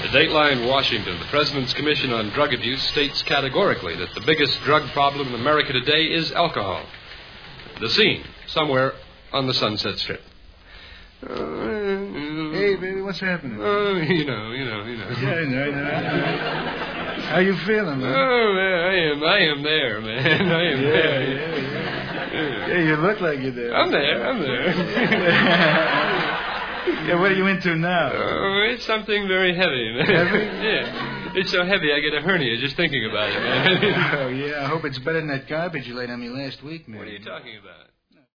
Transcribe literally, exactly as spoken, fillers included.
Dateline, Washington. The President's Commission on Drug Abuse states categorically that the biggest drug problem in America today is alcohol. The scene, somewhere on the Sunset Strip. Uh, hey, baby, what's happening? Oh, you know, you know, you know. Yeah, I know, I know, I know. How you feeling, man? Oh, man, I am, I am there, man. I am yeah, there. Yeah, yeah, yeah. You look like you're there. I'm there, I'm there. Yeah, what are you into now? Oh, it's something very heavy, man. Heavy? Yeah. It's so heavy I get a hernia just thinking about it, man. Oh, yeah, I hope it's better than that garbage you laid on me last week, man. What are you talking about?